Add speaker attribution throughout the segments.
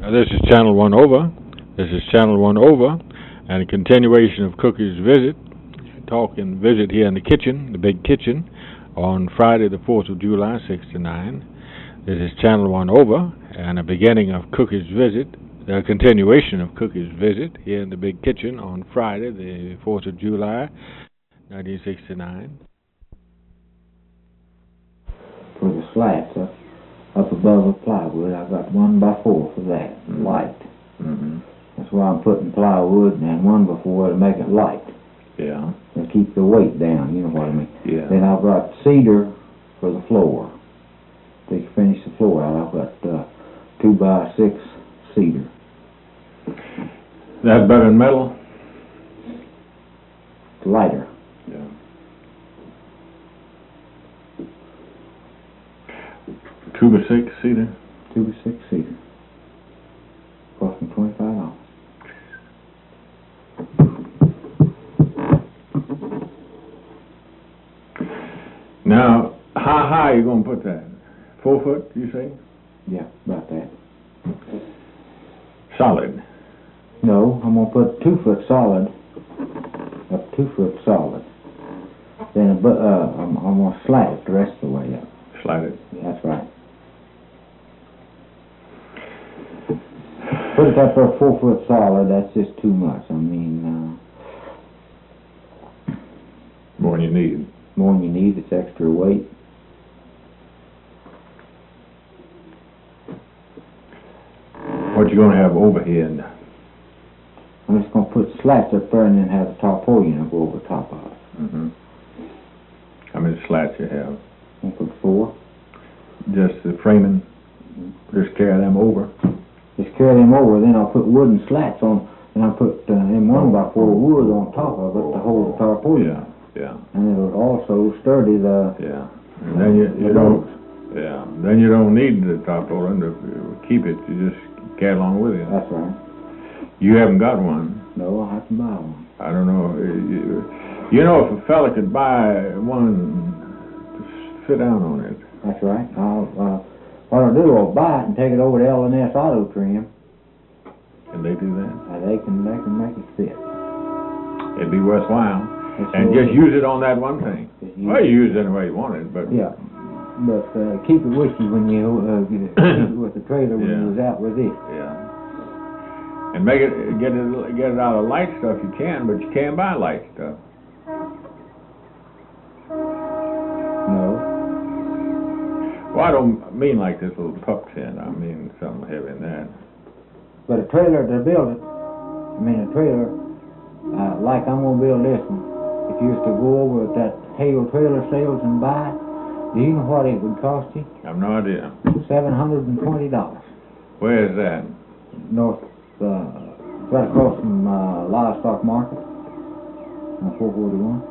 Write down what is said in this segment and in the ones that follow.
Speaker 1: This is Channel 1 Over. This is Channel 1 Over, and a continuation of Cookie's visit, talk and visit here in the kitchen, the big kitchen, on Friday the 4th of July, 6 to 9. This is Channel 1 Over, and a beginning of Cookie's visit, a continuation of Cookie's visit here in the big kitchen on Friday the 4th of July, 1969.
Speaker 2: For the slats up above the plywood, I got 1x4 for that, light. That's why I'm putting plywood and 1x4 to make it light.
Speaker 1: Yeah.
Speaker 2: And keep the weight down, you know what I mean.
Speaker 1: Yeah.
Speaker 2: Then I've got cedar for the floor. To finish the floor out, I've got 2x6 cedar.
Speaker 1: That better than metal?
Speaker 2: It's lighter.
Speaker 1: Yeah. 2x6 cedar?
Speaker 2: 2x6 cedar. Cost me $25.
Speaker 1: Now, how high are you going to put that? 4 foot, you say?
Speaker 2: Yeah, about that.
Speaker 1: Solid?
Speaker 2: No, I'm going to put 2 foot solid. Up 2 foot solid. Then I'm going to slat it the rest of the way up.
Speaker 1: Slide it?
Speaker 2: That's right. Put it up for 4 foot solid, that's just too much. I mean,
Speaker 1: More than you need.
Speaker 2: more than you need, it's extra weight.
Speaker 1: What you going to have overhead?
Speaker 2: I'm just going to put slats up there and then have the tarpaulin go over top of it.
Speaker 1: How many slats you have?
Speaker 2: I'll put 4.
Speaker 1: Just the framing? Just carry them over?
Speaker 2: Just carry them over, then I'll put wooden slats on, and I'll put them 1x4 wood on top of it to hold the tarpaulin.
Speaker 1: Yeah, yeah.
Speaker 2: And it'll also sturdy the...
Speaker 1: Yeah. And then you don't... Yeah. Then you don't need the tarpaulin to keep it. You just carry along with it.
Speaker 2: That's right.
Speaker 1: You haven't got one.
Speaker 2: No, I'll have to buy one.
Speaker 1: I don't know. You know, if a fella could buy one to sit down on it.
Speaker 2: That's right. What I'll do, I'll buy it and take it over to L&S Auto Trim.
Speaker 1: Can they do that?
Speaker 2: They can make it fit.
Speaker 1: It'd be worthwhile.
Speaker 2: It's
Speaker 1: And just use it on that one thing. Well, you use it any way you want it, but...
Speaker 2: Yeah. But keep it with you when you keep it with the trailer when you was out with it.
Speaker 1: Yeah. And make it get it out of light stuff you can, but you can't buy light stuff.
Speaker 2: No.
Speaker 1: Well, I don't mean like this little puck tin. I mean something heavy in that.
Speaker 2: But a trailer to build it, a trailer, like I'm going to build this one, if you was to go over at that Hale Trailer Sales and buy it, do you know what it would cost you?
Speaker 1: I have no idea.
Speaker 2: $720.
Speaker 1: Where is that?
Speaker 2: North, right across from Livestock Market on 441.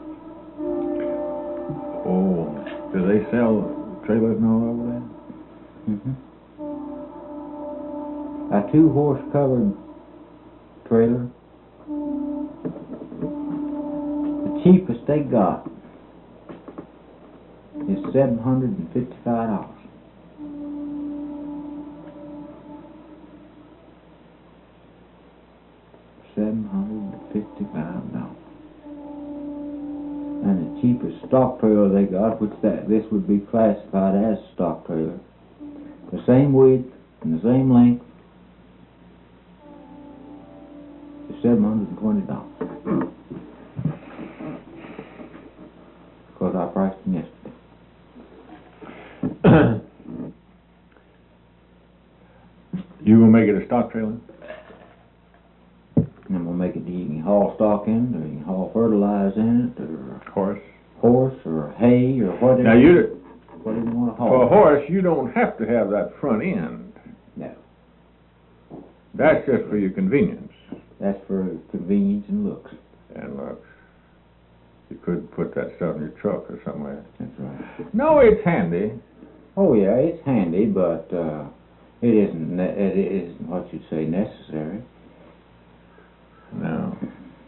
Speaker 1: Oh, do they sell trailers and all over there?
Speaker 2: A 2-horse covered trailer. The cheapest they got is $755. $755. And the cheapest stock trailer they got, which this would be classified as a stock trailer, the same width and the same length, is $720. Because I priced them yesterday.
Speaker 1: You gonna make it a stock trailer?
Speaker 2: And I'm gonna make it, you can haul stock in it, or you can haul fertilizer in it, or horse, or hay, or whatever.
Speaker 1: Now
Speaker 2: whatever you want to haul.
Speaker 1: For a horse, you don't have to have that front end.
Speaker 2: No.
Speaker 1: That's just for your convenience.
Speaker 2: That's for convenience and looks.
Speaker 1: And look, you could put that stuff in your truck or somewhere.
Speaker 2: That's right.
Speaker 1: No, it's handy.
Speaker 2: Oh yeah, it's handy, but it isn't what you'd say necessary.
Speaker 1: No.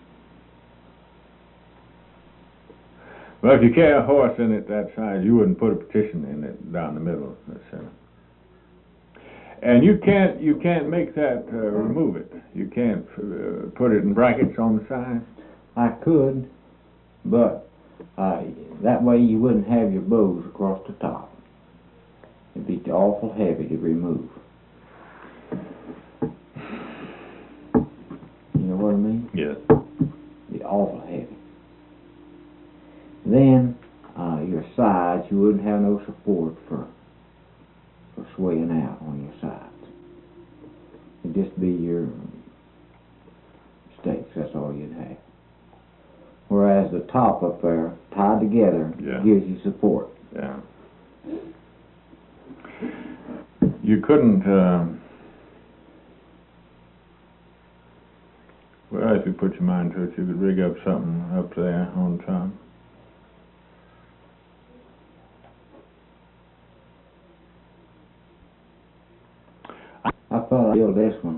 Speaker 1: Well, if you carry a horse in it that size, you wouldn't put a partition in it down the middle. And you can't make that remove it. You can't put it in brackets on the side.
Speaker 2: I could, but that way you wouldn't have your bows across the top. It'd be awful heavy to remove. You know what I mean?
Speaker 1: Yes.
Speaker 2: It'd be awful heavy. Then your sides, you wouldn't have no support for swaying out on your sides. It'd just be your stakes, that's all you'd have. Whereas the top up there, tied together, gives you support.
Speaker 1: Yeah. You couldn't, well, if you put your mind to it, you could rig up something up there on top.
Speaker 2: I thought I'd build this one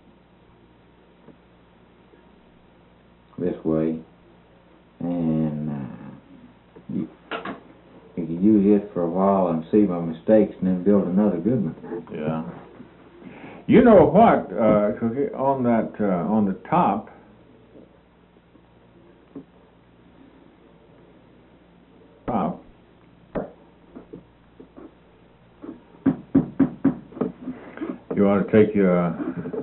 Speaker 2: this way, and you could use it for a while and see my mistakes and then build another good one.
Speaker 1: Yeah. You know what, Cookie, on that, on the top, you ought to take your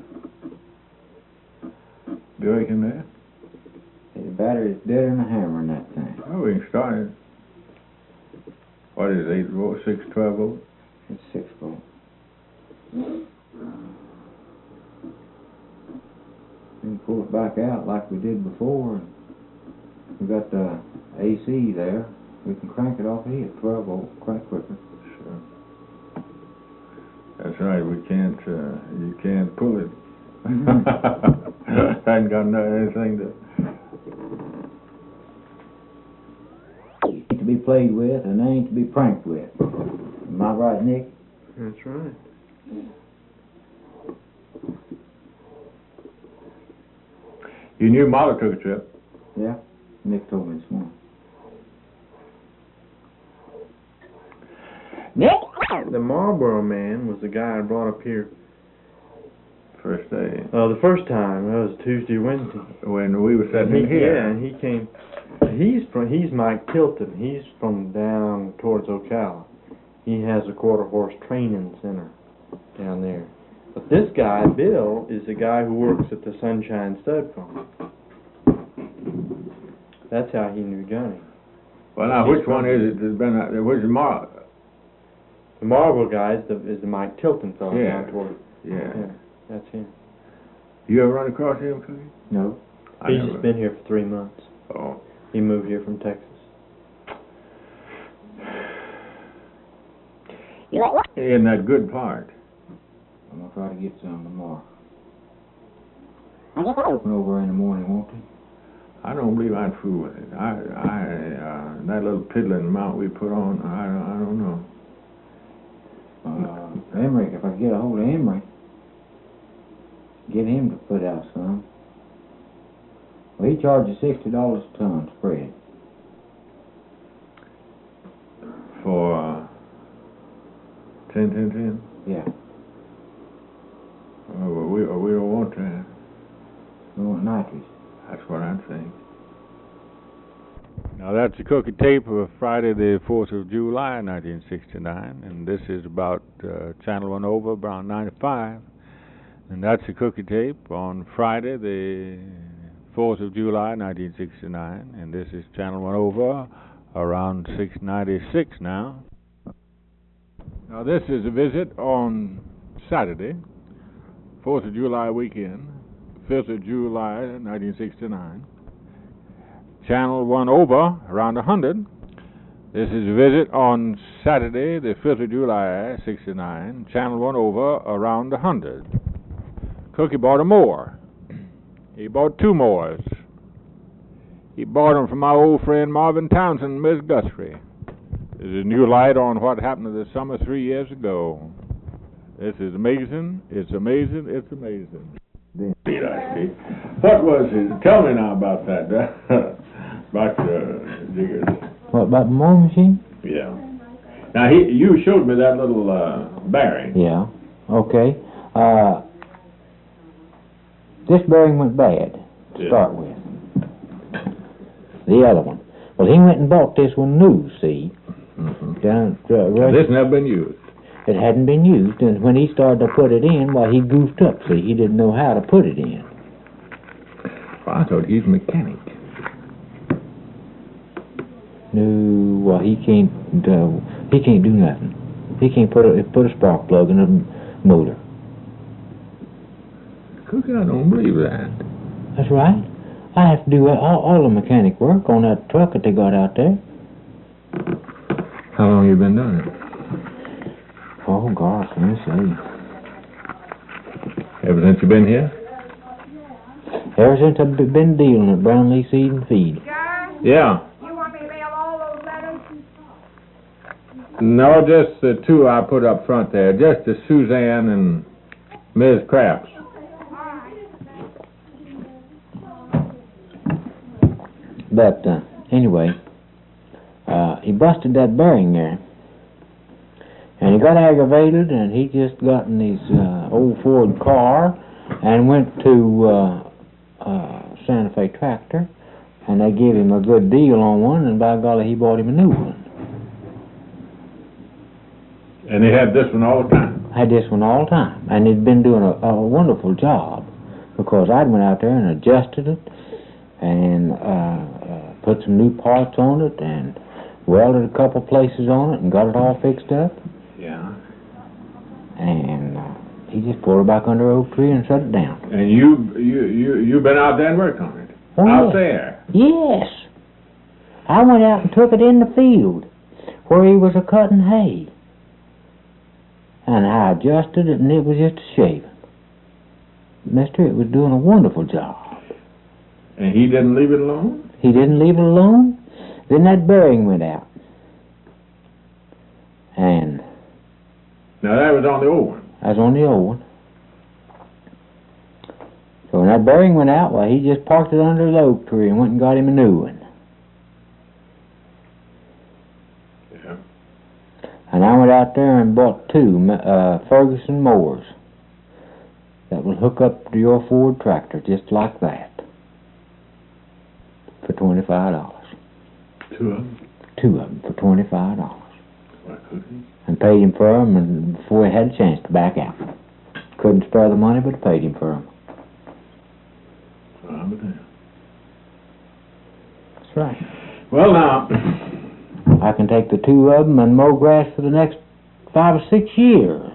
Speaker 1: Buick in there.
Speaker 2: The battery's deader than a hammer in that thing.
Speaker 1: Oh, we can start it. What is it, 8 volt, 6, 12 volt?
Speaker 2: It's 6 volt. You can pull it back out like we did before, and we got the AC there. We can crank it off of here, 12 volt, crank quicker.
Speaker 1: Sure. That's right, we can't, you can't pull it. I ain't got anything to...
Speaker 2: Ain't to be played with, and they ain't to be pranked with. Am I right, Nick?
Speaker 3: That's right.
Speaker 1: You knew Molly took a trip.
Speaker 2: Yeah, Nick told me this morning.
Speaker 3: The Marlboro Man was the guy I brought up here.
Speaker 1: First day.
Speaker 3: The first time, that was Tuesday, Wednesday.
Speaker 1: When we were sitting here.
Speaker 3: Yeah, and he came. He's Mike Tilton. He's from down towards Ocala. He has a quarter horse training center down there. But this guy, Bill, is the guy who works at the Sunshine Stud Farm. That's how he knew Johnny.
Speaker 1: Well, now, which one is it that's been out there? Where's the Marlboro?
Speaker 3: The Marlboro guy is the Mike Tilton fellow down toward.
Speaker 1: Yeah.
Speaker 3: That's him.
Speaker 1: You ever run across him, Cookie?
Speaker 2: No.
Speaker 3: He's just been here for 3 months.
Speaker 1: Oh.
Speaker 3: He moved here from Texas.
Speaker 1: In that good part.
Speaker 2: I'm going to try to get some tomorrow. Open over in the morning, won't he?
Speaker 1: I don't believe I'd fool with it. That little piddling mount we put on, I don't know.
Speaker 2: Emmerich, if I get a hold of Emmerich, get him to put out some. Well, he charges $60 a ton spread.
Speaker 1: For 10.
Speaker 2: Yeah.
Speaker 1: Oh, well, we don't want that.
Speaker 2: We want nitrous.
Speaker 1: That's what I'm saying. Now that's the Cookie tape of Friday the 4th of July 1969, and this is about Channel 1 over around 95. And that's the Cookie tape on Friday the 4th of July 1969, and this is Channel 1 over around 696 now. Now this is a visit on Saturday, 4th of July weekend, 5th of July 1969. Channel 1 over around 100. This is a visit on Saturday, the 5th of July, 69. Channel 1 over around 100. Cookie bought a mower. He bought 2 mowers. He bought them from my old friend Marvin Townsend and Miss Guthrie. There's a new light on what happened to the summer 3 years ago. This is amazing. It's amazing. It's amazing. What was it? Tell me now about that. About diggers.
Speaker 2: What, about the mowing machine?
Speaker 1: Yeah. Now, you showed me that little bearing.
Speaker 2: Yeah. Okay. This bearing went bad to start with. The other one. Well, he went and bought this one new, see? Down at
Speaker 1: This never been used.
Speaker 2: It hadn't been used, and when he started to put it in, well, he goofed up, see? He didn't know how to put it in.
Speaker 1: Well, I thought he's a mechanic.
Speaker 2: No, well, he can't do nothing. He can't put a spark plug in a motor.
Speaker 1: Cookie, I don't believe that.
Speaker 2: That's right. I have to do all the mechanic work on that truck that they got out there.
Speaker 1: How long you been doing it?
Speaker 2: Oh, gosh, let me see.
Speaker 1: Ever since you been here?
Speaker 2: Ever since I've been dealing at Brownlee Seed and Feed.
Speaker 4: John,
Speaker 1: Yeah.
Speaker 4: you want me to mail all those letters?
Speaker 1: No, just the two I put up front there. Just to Suzanne and Ms. Craps.
Speaker 2: But, anyway, he busted that bearing there. And he got aggravated, and he just got in his old Ford car and went to Santa Fe Tractor, and they gave him a good deal on one, and by golly, he bought him a new one.
Speaker 1: And he had this one all the time?
Speaker 2: Had this one all the time, and he'd been doing a wonderful job, because I'd went out there and adjusted it, and put some new parts on it, and welded a couple places on it, and got it all fixed up.
Speaker 1: Yeah.
Speaker 2: And he just pulled it back under an oak tree and shut it down.
Speaker 1: And you been out there and worked on it?
Speaker 2: Oh,
Speaker 1: Out
Speaker 2: yes.
Speaker 1: there?
Speaker 2: Yes. I went out and took it in the field where he was a-cutting hay. And I adjusted it, and it was just a shaving. Mister, it was doing a wonderful job.
Speaker 1: And he didn't leave it alone?
Speaker 2: He didn't leave it alone. Then that bearing went out. And
Speaker 1: Now, that was on the old one.
Speaker 2: I was on the old one. So when that bearing went out, well, he just parked it under the oak tree and went and got him a new one.
Speaker 1: Yeah.
Speaker 2: And I went out there and bought two Ferguson mowers that will hook up to your Ford tractor just like that for $25.
Speaker 1: Two of them?
Speaker 2: Two of them for $25.
Speaker 1: What, cookies?
Speaker 2: And paid him for them and before he had a chance to back out. Couldn't spare the money, but paid him for them.
Speaker 1: I'm with him.
Speaker 2: That's right.
Speaker 1: Well, now,
Speaker 2: I can take the two of them and mow grass for the next 5 or 6 years.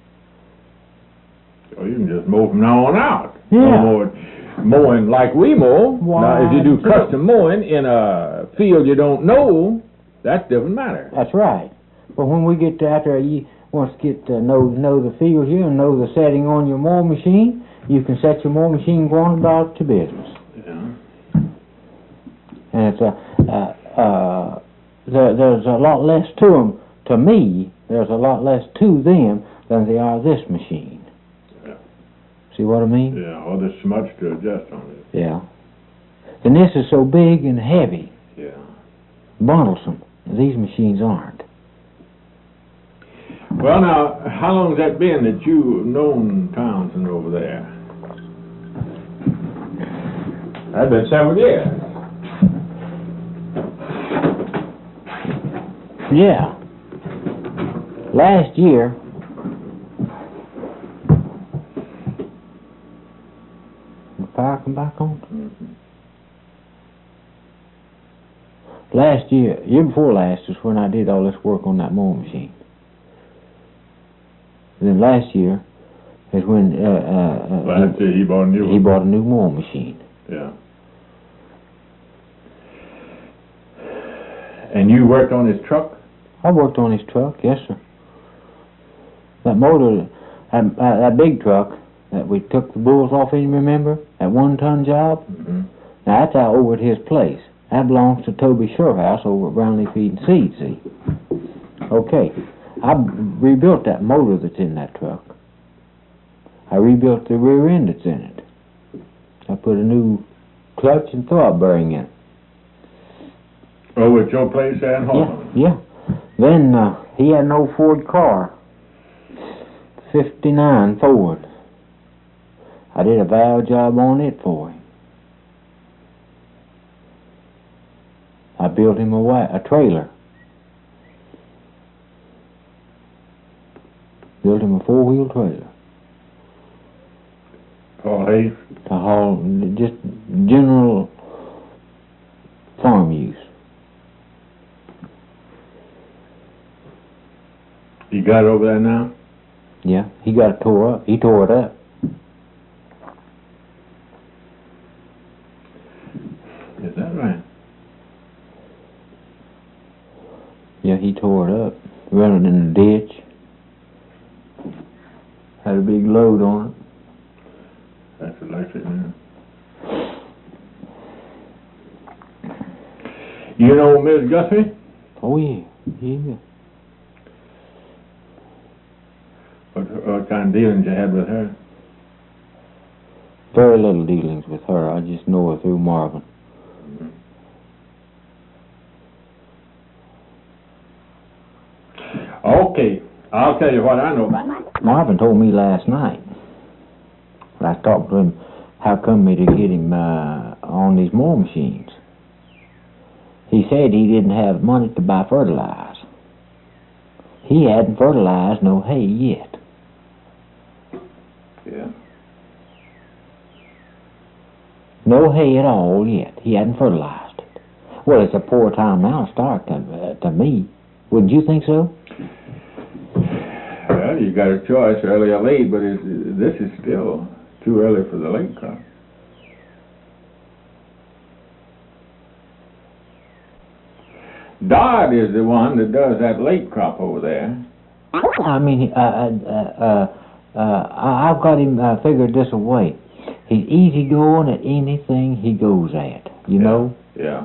Speaker 1: well, you can just mow from now on out.
Speaker 2: Yeah.
Speaker 1: No more mowing like we mow.
Speaker 2: Why,
Speaker 1: now, if you do
Speaker 2: sure.
Speaker 1: custom mowing in a field you don't know, that's a different matter.
Speaker 2: That's right. But when we get out there, you want to get to know the field here and know the setting on your mowing machine, you can set your mowing machine going about your business.
Speaker 1: Yeah.
Speaker 2: And it's there's a lot less to them. To me, there's a lot less to them than there are this machine.
Speaker 1: Yeah.
Speaker 2: See what I mean?
Speaker 1: Yeah, well, there's so much to adjust on it.
Speaker 2: Yeah. And this is so big and heavy,
Speaker 1: Yeah.
Speaker 2: bundlesome. These machines aren't.
Speaker 1: Well, now, how long has that been that you've known Townsend over there? That's been several years.
Speaker 2: Yeah. Last year, the fire come back on? Last year before last is when I did all this work on that mowing machine. Then last year is when
Speaker 1: Last year he bought a new
Speaker 2: he
Speaker 1: one.
Speaker 2: bought a new mowing machine.
Speaker 1: Yeah. And you worked on his truck?
Speaker 2: I worked on his truck, yes sir. That motor, that big truck that we took the bulls off in, remember? That 1-ton job?
Speaker 1: Mm-hmm.
Speaker 2: Now that's out over at his place. That belongs to Toby Shorehouse over at Brownlee Feed and Seed, see? Okay. I rebuilt that motor that's in that truck. I rebuilt the rear end that's in it. I put a new clutch and throb bearing in it.
Speaker 1: Over at your place there in Hawthorne?
Speaker 2: Yeah. Then he had an old Ford car, '59 Ford. I did a valve job on it for him. I built him a trailer. Built him a 4-wheel trailer.
Speaker 1: Paul Hayes?
Speaker 2: To haul just general farm use.
Speaker 1: You got it over there now?
Speaker 2: Yeah, he got it tore up. He tore it up.
Speaker 1: Is that right?
Speaker 2: Yeah, he tore it up. Ran it in the ditch. Had a big load on it.
Speaker 1: That's electric now. You know Miss Guthrie?
Speaker 2: Oh, yeah. Yeah.
Speaker 1: What kind of dealings you had with her?
Speaker 2: Very little dealings with her. I just know her through Marvin.
Speaker 1: Okay, I'll tell you what I know about it.
Speaker 2: Marvin told me last night, when I talked to him, how come me to get him on these mower machines. He said he didn't have money to buy fertilizer. He hadn't fertilized no hay yet.
Speaker 1: Yeah.
Speaker 2: No hay at all yet. He hadn't fertilized it. Well, it's a poor time now to start to me. Wouldn't you think so?
Speaker 1: Well, you got a choice, early or late, but this is still too early for the late crop. Dodd is the one that does that late crop over there.
Speaker 2: I mean, I've got him figured this way. He's easygoing at anything he goes at, you know?
Speaker 1: Yeah.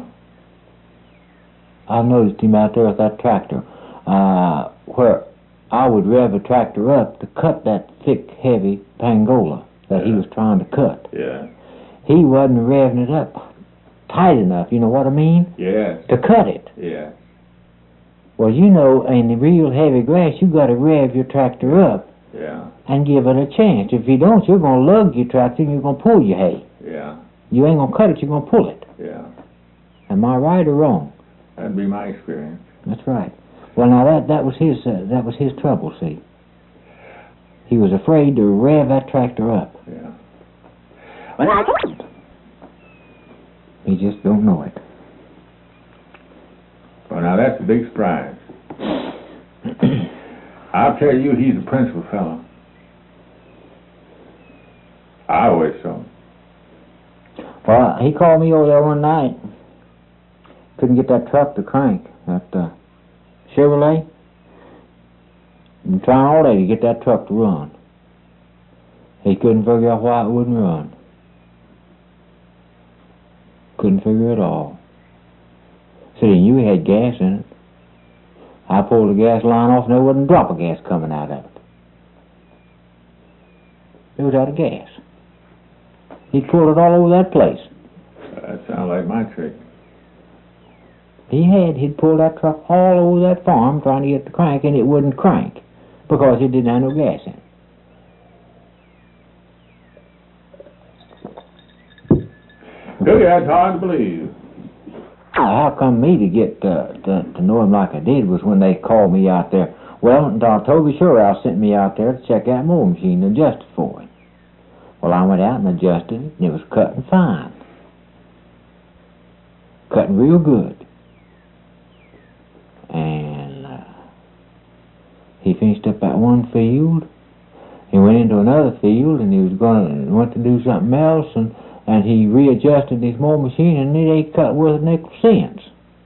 Speaker 2: I noticed him out there with that tractor, where I would rev a tractor up to cut that thick, heavy pangola that he was trying to cut.
Speaker 1: Yeah.
Speaker 2: He wasn't revving it up tight enough, you know what I mean?
Speaker 1: Yes.
Speaker 2: To cut it.
Speaker 1: Yeah.
Speaker 2: Well, you know, in the real heavy grass, you got to rev your tractor up.
Speaker 1: Yeah.
Speaker 2: And give it a chance. If you don't, you're going to lug your tractor and you're going to pull your hay.
Speaker 1: Yeah.
Speaker 2: You ain't going to cut it, you're going to pull it.
Speaker 1: Yeah.
Speaker 2: Am I right or wrong?
Speaker 1: That'd be my experience.
Speaker 2: That's right. Well, now that was his trouble, see. He was afraid to rev that tractor up.
Speaker 1: Yeah.
Speaker 2: He just don't know it.
Speaker 1: Well, now that's a big surprise. I'll tell you, he's a principal fellow. I always saw him.
Speaker 2: Well, he called me over there one night. Couldn't get that truck to crank, that Chevrolet. Been trying all day to get that truck to run. He couldn't figure out why it wouldn't run. Couldn't figure it all. Said he knew he had gas in it. I pulled the gas line off and there wasn't a drop of gas coming out of it. It was out of gas. He pulled it all over that place.
Speaker 1: That sounds like my trick.
Speaker 2: He'd pulled that truck all over that farm trying to get the crank, and it wouldn't crank because it didn't have no gas in it.
Speaker 1: Look, that's hard to believe.
Speaker 2: How come me to get to know him like I did was when they called me out there. Well, Toby Sherrill sent me out there to check that mowing machine and adjust it for him. Well, I went out and adjusted it, and it was cutting fine. Cutting real good. And he finished up that one field. He went into another field, and he went to do something else, and he readjusted his mowing machine, and it ain't cut worth a nickel since.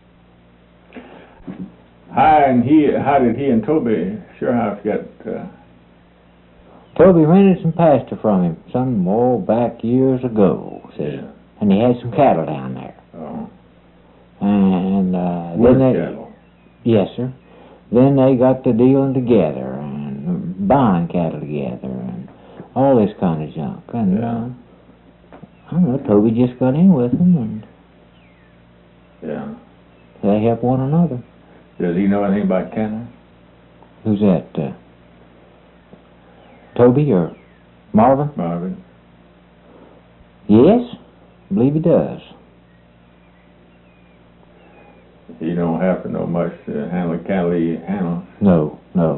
Speaker 1: How did he and Toby Sherhouse get...
Speaker 2: Toby rented some pasture from him some back years ago, see.
Speaker 1: Yeah.
Speaker 2: And he had some cattle down there.
Speaker 1: Oh.
Speaker 2: And
Speaker 1: Where's
Speaker 2: then
Speaker 1: cattle?
Speaker 2: Yes, sir. Then they got to dealing together and buying cattle together and all this kind of junk. And I don't know, Toby just got in with them and they help one another.
Speaker 1: Does he know anything about cattle?
Speaker 2: Who's that? Toby or Marvin?
Speaker 1: Marvin?
Speaker 2: Yes, I believe he does.
Speaker 1: You don't have to know much to handle a cattle he handles.
Speaker 2: No.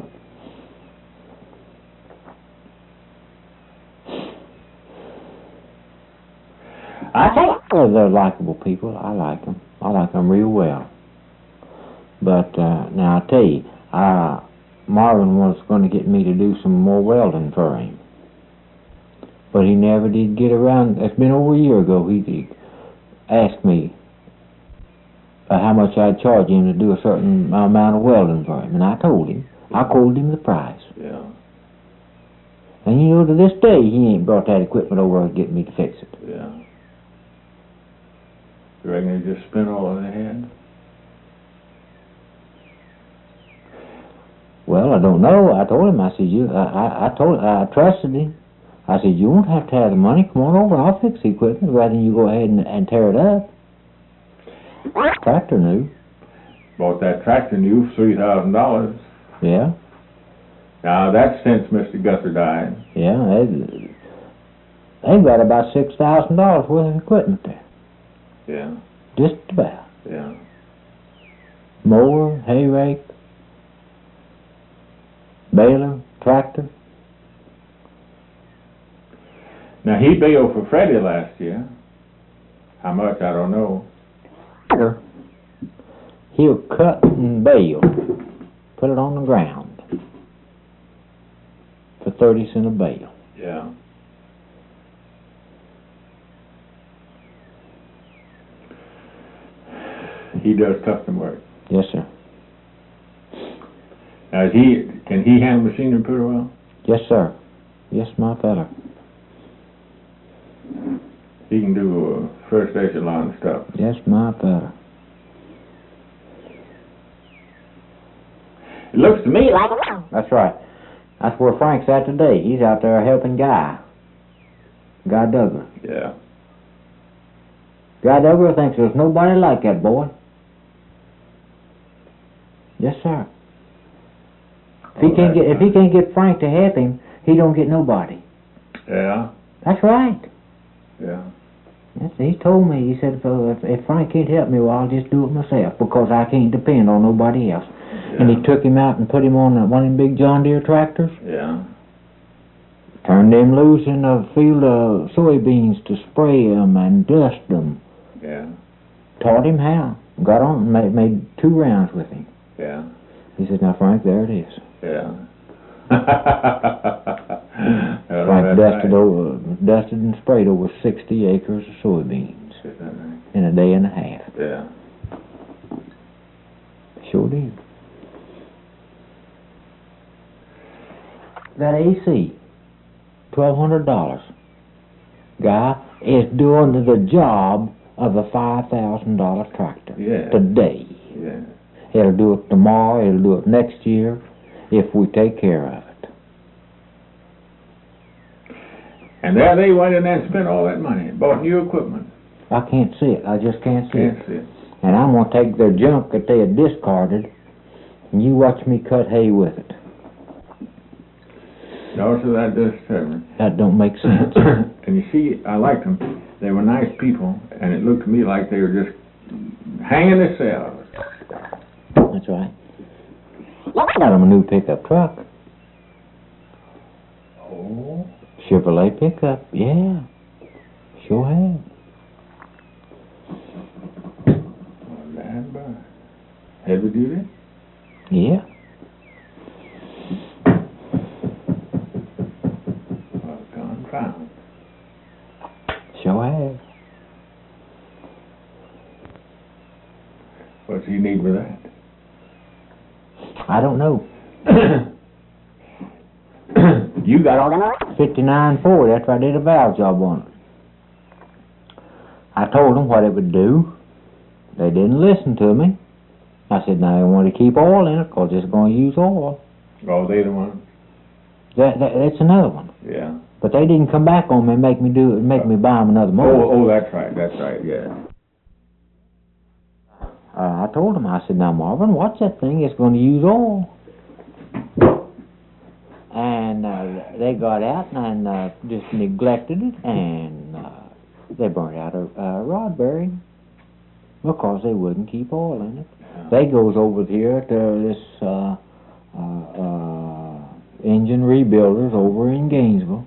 Speaker 2: I think they're likable people. I like them. I like them real well. But now I tell you, Marvin was going to get me to do some more welding for him, but he never did get around. It's been over a year ago. He asked me how much I'd charge him to do a certain amount of welding for him, and I told him. I quoted him the price.
Speaker 1: Yeah.
Speaker 2: And you know, to this day, he ain't brought that equipment over to get me to fix it.
Speaker 1: Yeah. You reckon they just spent all they had?
Speaker 2: Well, I don't know. I told him. I said, I trusted him. I said, you won't have to have the money. Come on over. I'll fix the equipment rather than you go ahead and tear it up. Tractor new.
Speaker 1: Bought that tractor new for $3,000.
Speaker 2: Yeah.
Speaker 1: Now that's since Mr. Gusser died.
Speaker 2: Yeah. They've got about $6,000 worth of equipment there.
Speaker 1: Yeah.
Speaker 2: Just about.
Speaker 1: Yeah.
Speaker 2: Mower, hay rake, baler, tractor.
Speaker 1: Now he bailed for Freddie last year. How much, I don't know.
Speaker 2: He'll cut and bale, put it on the ground for 30 cents a bale.
Speaker 1: Yeah. He does custom work.
Speaker 2: Yes, sir.
Speaker 1: Now can he handle machinery pretty well?
Speaker 2: Yes, sir. Yes, my fella.
Speaker 1: He can do first echelon stuff.
Speaker 2: Yes, my fella.
Speaker 1: It looks to me like...
Speaker 2: That's right. That's where Frank's at today. He's out there helping Guy Douglas.
Speaker 1: Yeah.
Speaker 2: Guy Douglas thinks there's nobody like that boy. Yes, sir. If he can't get Frank to help him, he don't get nobody.
Speaker 1: Yeah.
Speaker 2: That's right.
Speaker 1: Yeah.
Speaker 2: Yes, he told me. He said, if Frank can't help me, well, I'll just do it myself because I can't depend on nobody else.
Speaker 1: Yeah.
Speaker 2: And he took him out and put him on one of them big John Deere tractors.
Speaker 1: Yeah.
Speaker 2: Turned him loose in a field of soybeans to spray them and dust them.
Speaker 1: Yeah.
Speaker 2: Taught him how. Got on and made 2 rounds with him.
Speaker 1: Yeah.
Speaker 2: He said, now, Frank, there it is.
Speaker 1: Yeah.
Speaker 2: Frank dusted and sprayed over 60 acres of soybeans in a day and a half.
Speaker 1: Yeah.
Speaker 2: Sure did. That AC, $1,200. Guy is doing the job of a $5,000 tractor today.
Speaker 1: Yeah.
Speaker 2: It'll do it tomorrow. It'll do it next year if we take care of it.
Speaker 1: And there they went in there and spent all that money, bought new equipment.
Speaker 2: I can't see it. I just can't see
Speaker 1: Can't
Speaker 2: it.
Speaker 1: see it.
Speaker 2: And I'm going to take their junk that they had discarded, and you watch me cut hay with it.
Speaker 1: Also, that does seven.
Speaker 2: That don't make sense.
Speaker 1: And you see, I liked them. They were nice people, and it looked to me like they were just hanging themselves.
Speaker 2: That's right. Got them a new pickup truck.
Speaker 1: Oh.
Speaker 2: Chevrolet pickup, yeah. Sure have.
Speaker 1: Heavy duty?
Speaker 2: Yeah.
Speaker 1: Confound.
Speaker 2: Sure have.
Speaker 1: What do you need with that?
Speaker 2: I don't know.
Speaker 1: You got all that?
Speaker 2: 59 Ford after I did a valve job on it. I told them what it would do. They didn't listen to me. I said, now I want to keep oil in it because it's going to use oil.
Speaker 1: Oh, they the one?
Speaker 2: That's another one.
Speaker 1: Yeah.
Speaker 2: But they didn't come back on me and make me buy them another motor.
Speaker 1: Oh, that's right, yeah.
Speaker 2: I told him, I said, now Marvin, watch that thing, it's going to use oil. And and they got out and just neglected it, and they burnt out a Rodberry because they wouldn't keep oil in it. They goes over here to this engine rebuilders over in Gainesville,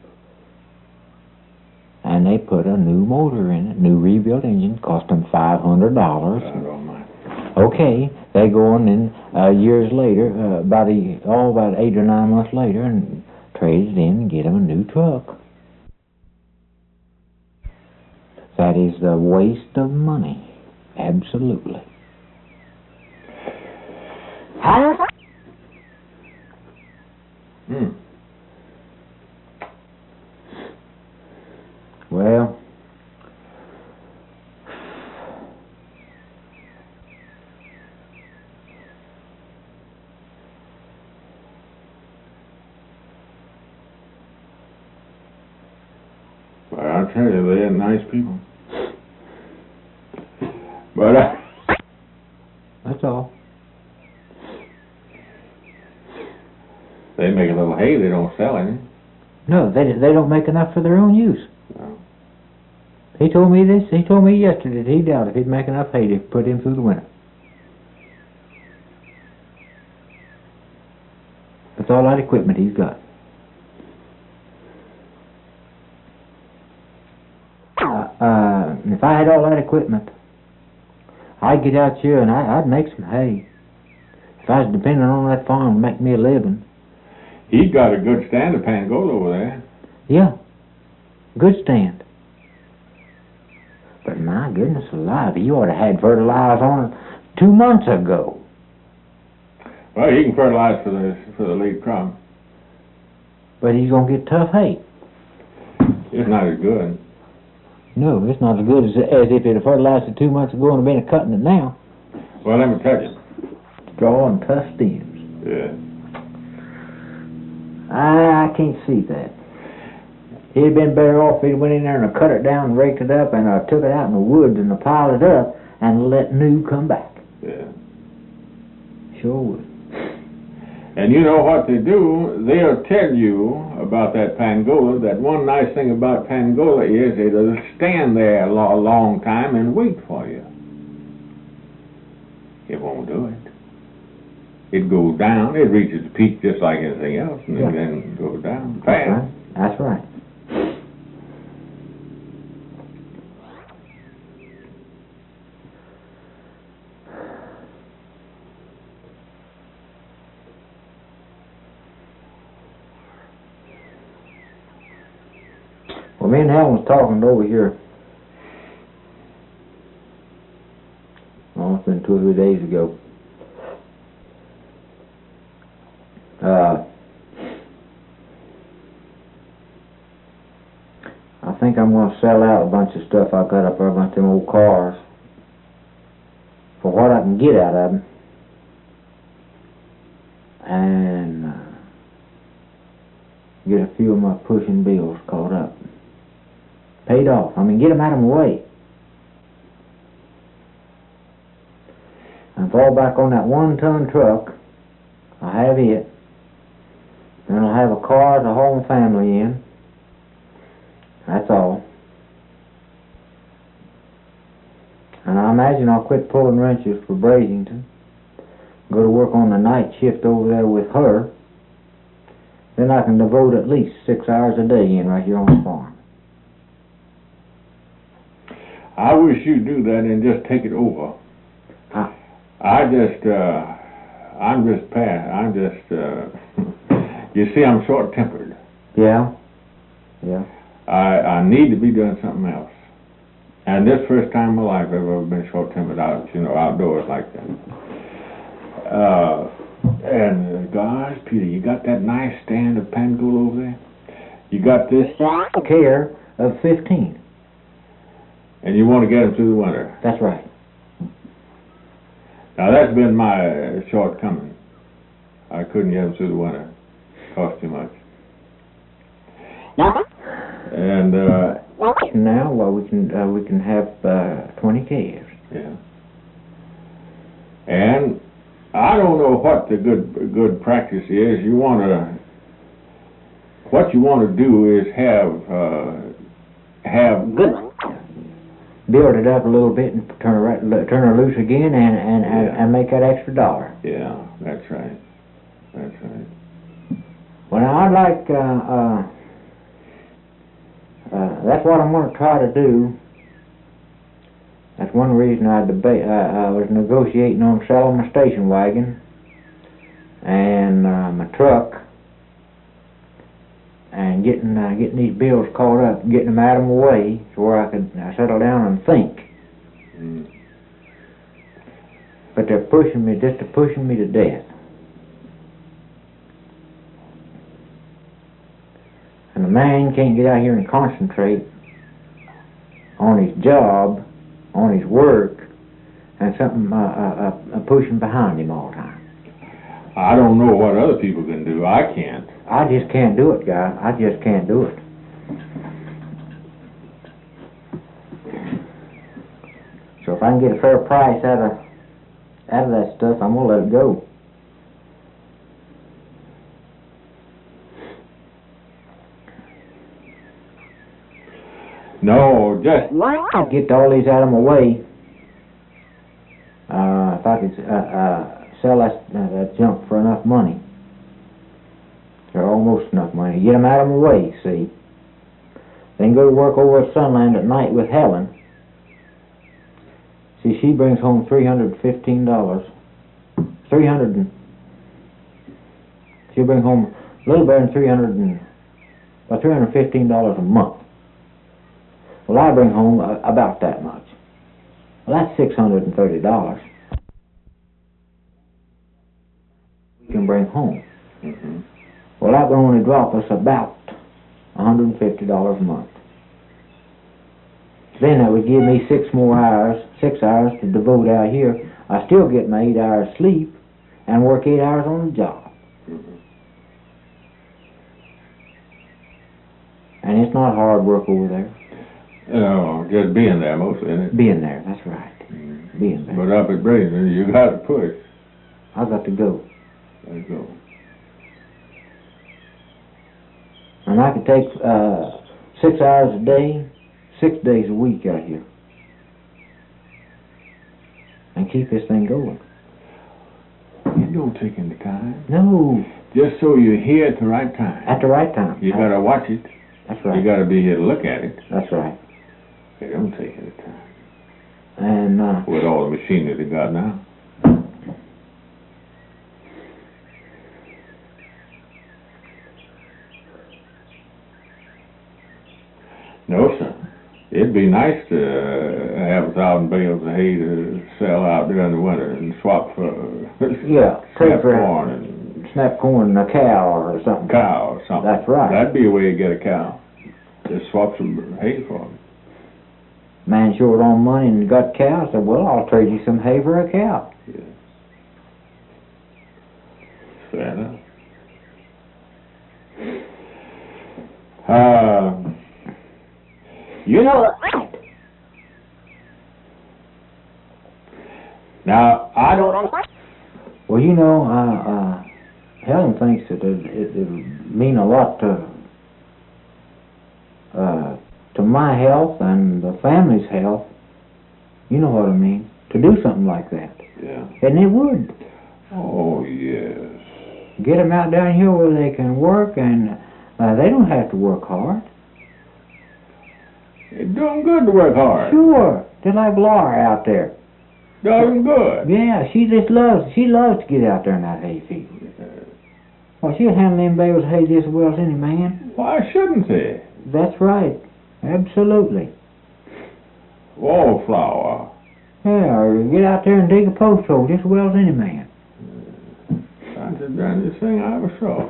Speaker 2: and they put a new motor in it, new rebuilt engine, cost them $500. Okay, they go on in years later, about 8 or 9 months later, and trade it in and get them a new truck. That is the waste of money. Absolutely. Well,
Speaker 1: I'll tell you, they're nice people. But
Speaker 2: that's all.
Speaker 1: they make a little hay, they don't sell any.
Speaker 2: No, they don't make enough for their own use.
Speaker 1: No.
Speaker 2: He told me this. He told me yesterday that he doubted if he'd make enough hay to put him through the winter. That's all that equipment he's got. If I had all that equipment, I'd get out here and I'd make some hay. If I was depending on that farm to make me a living.
Speaker 1: He got a good stand of Pangola over there.
Speaker 2: Yeah, good stand. But my goodness alive, you ought to have had fertilizer on it 2 months ago.
Speaker 1: Well, he can fertilize for the late crop.
Speaker 2: But he's going to get tough hay.
Speaker 1: It's not as good.
Speaker 2: No, it's not as good as if it had fertilized it 2 months ago and been cutting it now.
Speaker 1: Well, let me tell you.
Speaker 2: Drawing tough stems.
Speaker 1: Yeah.
Speaker 2: I can't see that. He'd been better off if he'd went in there and cut it down and raked it up and took it out in the woods and piled it up and let new come back.
Speaker 1: Yeah.
Speaker 2: Sure would.
Speaker 1: And you know what they do? They'll tell you about that Pangola, that one nice thing about Pangola is it'll stand there a long time and wait for you. It won't do it. It goes down, it reaches the peak just like anything else, and then goes down fast.
Speaker 2: That's right. Well, me and Helen was talking over here. Oh, it's been 2 or 3 days ago. I think I'm going to sell out a bunch of stuff I got up there, a bunch of them old cars, for what I can get out of them, and get a few of my pushing bills caught up. Paid off. I mean, get them out of my way. And fall back on that 1-ton truck. I have it. Then I'll have a car to haul my family in. That's all. And I imagine I'll quit pulling wrenches for Brazington. Go to work on the night shift over there with her. Then I can devote at least 6 hours a day in right here on the farm.
Speaker 1: I wish you'd do that and just take it over. I'm just you see, I'm short-tempered.
Speaker 2: Yeah. Yeah.
Speaker 1: I need to be doing something else. And this first time in my life I've ever been short-tempered outdoors like that. And gosh, Peter, you got that nice stand of Pangola over there? You got this?
Speaker 2: Care of 15.
Speaker 1: And you want to get them through the winter?
Speaker 2: That's right.
Speaker 1: Now that's been my shortcoming. I couldn't get them through the winter. Cost too much. And
Speaker 2: now, well, we can have 20 calves.
Speaker 1: Yeah. And I don't know what the good practice is. You want to what you want to do is have
Speaker 2: build it up a little bit and turn her loose again and make that extra dollar.
Speaker 1: Yeah, that's right. That's right.
Speaker 2: Well, now I'd like that's what I'm going to try to do. That's one reason I was negotiating on selling my station wagon and my truck and getting these bills caught up, getting them out of my way to where I could settle down and think.
Speaker 1: Mm.
Speaker 2: But they're pushing me to death. And the man can't get out here and concentrate on his job, on his work, and something pushing behind him all the time.
Speaker 1: I don't know what other people can do. I can't.
Speaker 2: I just can't do it, guy. I just can't do it. So if I can get a fair price out of that stuff, I'm gonna let it go.
Speaker 1: No, just
Speaker 2: I'll get all these out of my way. If I could sell that junk for enough money, or almost enough money, get them out of my way, see. Then go to work over at Sunland at night with Helen. See, she brings home $315. She'll bring home a little better than $315 a month. Well, I bring home about that much. Well, that's $630 we can bring home.
Speaker 1: Mm-hmm.
Speaker 2: Well, that would only drop us about $150 a month. Then that would give me 6 hours to devote out here. I still get my 8 hours sleep and work 8 hours on the job.
Speaker 1: Mm-hmm.
Speaker 2: And it's not hard work over there.
Speaker 1: No, just being there mostly, isn't it?
Speaker 2: Being there, that's right.
Speaker 1: Mm-hmm.
Speaker 2: Being there.
Speaker 1: But up at Brazen, you got to push.
Speaker 2: I got to go.
Speaker 1: Let's go.
Speaker 2: And I could take 6 hours a day, 6 days a week out here, and keep this thing going.
Speaker 1: You don't take any time.
Speaker 2: No,
Speaker 1: Just so you're here at the right time.
Speaker 2: at the right time.
Speaker 1: You got to watch it.
Speaker 2: That's right.
Speaker 1: You got to be here to look at it.
Speaker 2: That's right.
Speaker 1: They don't take any time.
Speaker 2: And
Speaker 1: With all the machinery they got now. No, sir. It'd be nice to have 1,000 bales of hay to sell out during the winter and swap for
Speaker 2: yeah,
Speaker 1: snap
Speaker 2: for
Speaker 1: corn and
Speaker 2: snap corn and a cow or something.
Speaker 1: cow or something.
Speaker 2: That's right.
Speaker 1: That'd be a way to get a cow. Just swap some hay for them.
Speaker 2: Man short on money and got cows. Said, well, I'll trade you some hay for a cow.
Speaker 1: Yeah. Fair enough. You know, now I don't.
Speaker 2: Well, you know, Helen thinks that it mean a lot to my health and the family's health. You know what I mean? To do something like that.
Speaker 1: Yeah.
Speaker 2: And it would.
Speaker 1: Oh yes.
Speaker 2: Get them out down here where they can work, and they don't have to work hard.
Speaker 1: It's doing good to work hard.
Speaker 2: Sure, just like Laura out there.
Speaker 1: Doing good.
Speaker 2: Yeah, she loves to get out there in that hay field. Well, she'll handle them bales of hay just as well as any man.
Speaker 1: Why shouldn't they?
Speaker 2: That's right, absolutely.
Speaker 1: Wallflower.
Speaker 2: Yeah, or get out there and dig a post hole just as well as any man.
Speaker 1: That's the grandest thing I ever saw.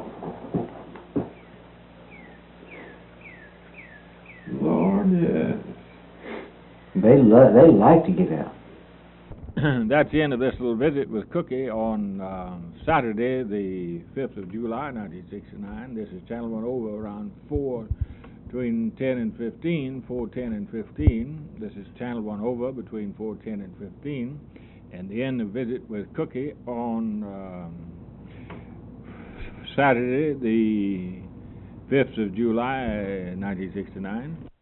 Speaker 1: Lord, yes.
Speaker 2: They like to get out.
Speaker 1: That's the end of this little visit with Cookie on Saturday, the 5th of July, 1969. This is Channel 1 over around 4, between 10 and 15, 4:10 and 15. This is Channel 1 over between 4:10 and 15. And the end of visit with Cookie on Saturday, the 5th of July, 1969.